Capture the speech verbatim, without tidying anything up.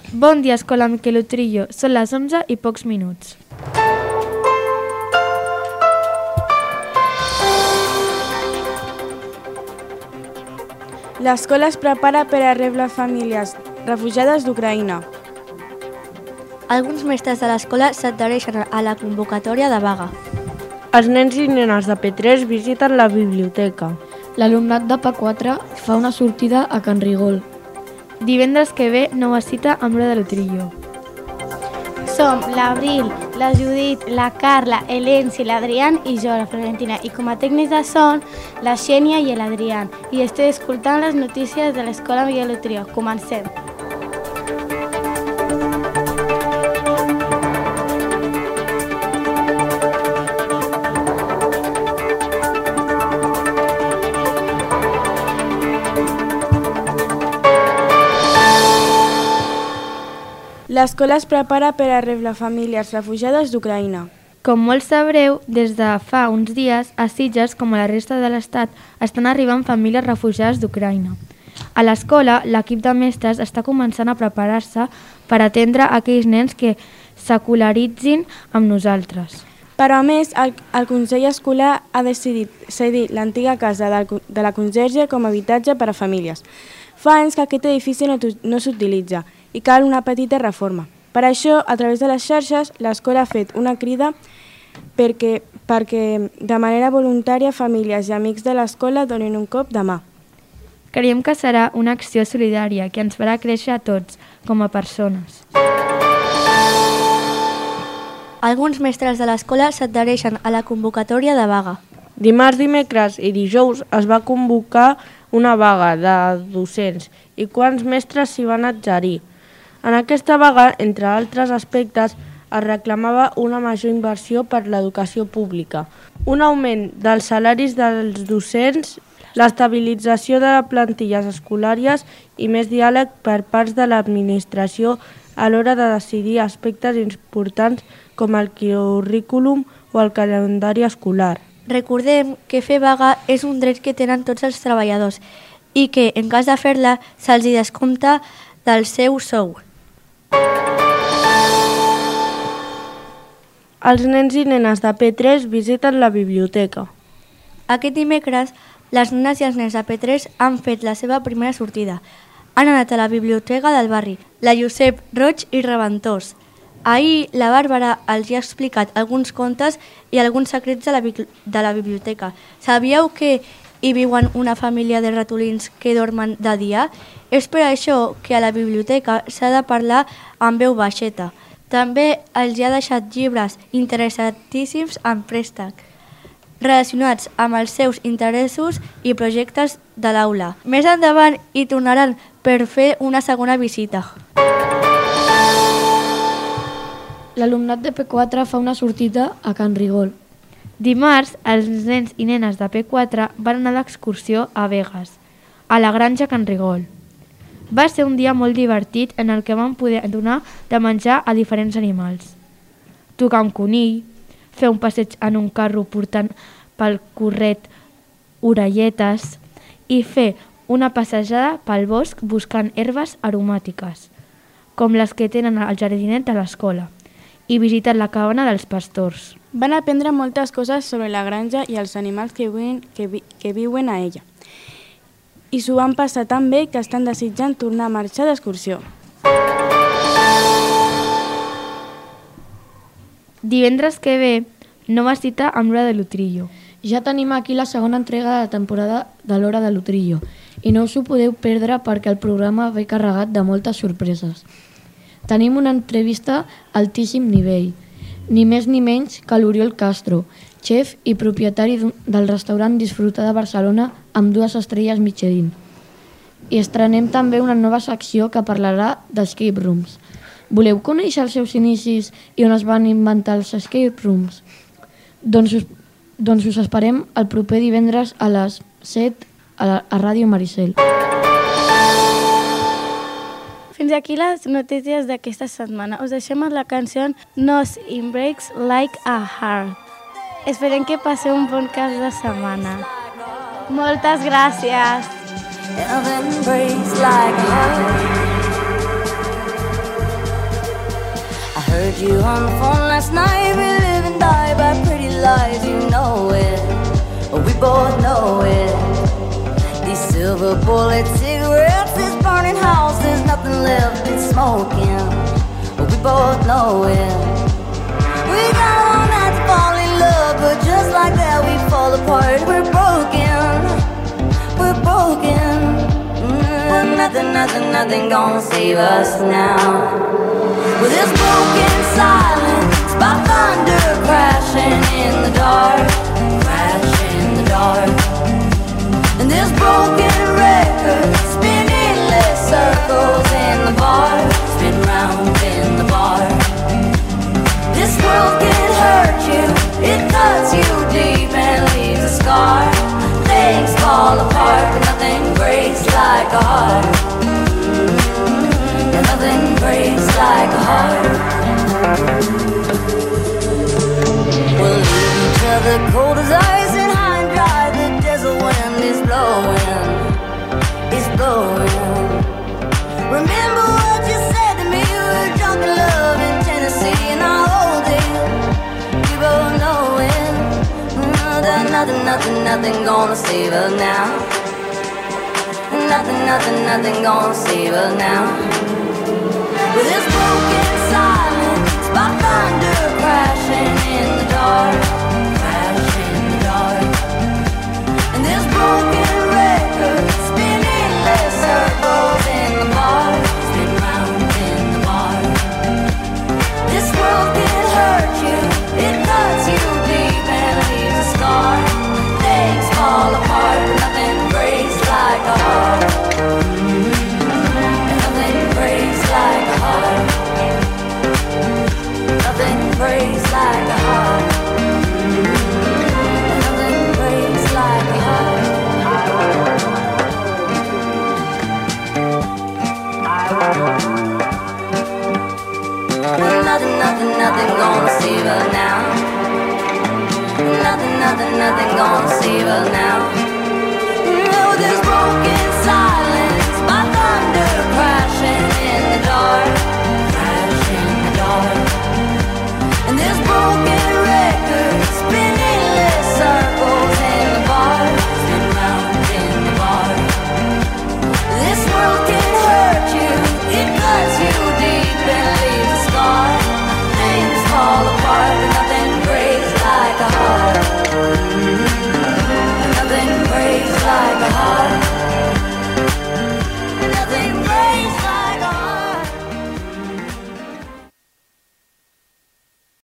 Bon dia, Escola Miquel Utrillo. Són les onze i pocs minuts. L'escola es prepara per a rebre famílies refugiades d'Ucraïna. Alguns mestres de l'escola s'adhereixen a la convocatòria de vaga. Els nens i nenes de P tres visiten la biblioteca. L'alumnat de P quatre fa una sortida a Can Rigol. Divendres que ve, nova cita amb l'hora de l'Utrillo. Som l'Abril, la Judit, la Carla, l'Enci, l'Adrián i jo, la Florentina. I com a tècnics de son, la Xènia i l'Adrián. I estic escoltant les notícies de l'Escola Miquel Utrillo. Comencem. L'escola es prepara per a rebre famílies refugiades d'Ucraïna. Com molts sabreu, des de fa uns dies, a Sitges, com a la resta de l'Estat, estan arribant famílies refugiades d'Ucraïna. A l'escola, l'equip de mestres està començant a preparar-se per atendre aquells nens que secularitzin amb nosaltres. Però a més, el, el Consell Escolar ha decidit cedir l'antiga casa del, de la conserge com a habitatge per a famílies. Fa anys que aquest edifici no, no s'utilitza i cal una petita reforma. Per això, a través de les xarxes, l'escola ha fet una crida perquè, perquè de manera voluntària famílies i amics de l'escola donin un cop de mà. Creiem que serà una acció solidària que ens farà créixer a tots, com a persones. Alguns mestres de l'escola s'adhereixen a la convocatòria de vaga. Dimarts, dimecres i dijous es va convocar una vaga de docents i quants mestres s'hi van adherir. En aquesta vaga, entre altres aspectes, es reclamava una major inversió per l'educació pública, un augment dels salaris dels docents, l'estabilització de les plantilles escolàries i més diàleg per parts de l'administració a l'hora de decidir aspectes importants com el currículum o el calendari escolar. Recordem que fer vaga és un dret que tenen tots els treballadors i que, en cas de fer-la, se'ls descompta del seu sou. Els nens i nenes de P tres visiten la biblioteca. Aquest dimecres, les nenes i els nens de P tres han fet la seva primera sortida. Han anat a la biblioteca del barri, la Josep Roig i Reventós. Ahir la Bàrbara els hi ha explicat alguns contes i alguns secrets de la, de la biblioteca. Sabíeu que hi viuen una família de ratolins que dormen de dia? És per això que a la biblioteca s'ha de parlar amb veu baixeta. També els hi ha deixat llibres interessantíssims en préstec, relacionats amb els seus interessos i projectes de l'aula. Més endavant hi tornaran per fer una segona visita. L'alumnat de P quatre fa una sortida a Can Rigol. Dimarts, els nens i nenes de P quatre van anar d'excursió a Begues, a la granja Can Rigol. Va ser un dia molt divertit en el que vam poder donar de menjar a diferents animals. Tocar un conill, fer un passeig en un carro portant pel corret orelletes i fer una passejada pel bosc buscant herbes aromàtiques, com les que tenen al jardinet de l'escola, i visitar la cabana dels pastors. Van aprendre moltes coses sobre la granja i els animals que viuen, que vi, que viuen a ella. I s'ho van passar tan bé que estan desitjant tornar a marxar d'excursió. Divendres que ve, nova cita amb l'hora de l'Utrillo. Ja tenim aquí la segona entrega de la temporada de l'hora de l'Utrillo i no us ho podeu perdre perquè el programa ve carregat de moltes sorpreses. Tenim una entrevista altíssim nivell, ni més ni menys que l'Oriol Castro, xef i propietari del restaurant Disfrutar de Barcelona amb dues estrelles Michelin. I estrenem també una nova secció que parlarà d'escape rooms. Voleu conèixer els seus inicis i on es van inventar els escape rooms? Doncs us, doncs us esperem el proper divendres a les set a, la, a Ràdio Maricel. Fins aquí les notícies d'aquesta setmana. Us deixem amb la cançó Nothing Breaks Like a Heart. Esperem que passeu un bon cap de setmana. Moltes gràcies. Nothing breaks like a heart. you on the phone last night. We live and die by pretty lies, you know it. We both know it. These silver bullet cigarettes, this burning house, there's nothing left, it's smoking. We both know it. We got all night to fall in love, but just like that we fall apart. We're broken, we're broken. Mm, nothing, nothing, nothing gonna save us now. With this broken silence, by thunder crashing in the dark, crashing in the dark. And this broken record spinning endless circles in the bar, spin round in the bar. This world can hurt you, it cuts you deep and leaves a scar. Things fall apart, but nothing breaks like a heart. Mm-hmm. And nothing breaks like a heart. We'll leave each other cold as ice and high and dry. The desert wind is blowing, is blowing. Remember what you said to me, we were drunk in love in Tennessee, and I hold it, we both know it. Nothing, nothing, nothing, nothing gonna save us now. Nothing, nothing, nothing gonna save us now. With this broken silence, by thunder crashing in the dark, crashing in the dark. And this broken record spinning endless circles in the bar, spin round in the bar. This world can hurt you, it cuts you deep and leaves a scar. Things fall apart, but nothing breaks like a heart. And nothing breaks like a heart. Nothing breaks like a heart. And nothing breaks like a heart. Nothing, nothing, nothing gonna save us now. Nothing, nothing, nothing gonna save us now. With this broken side.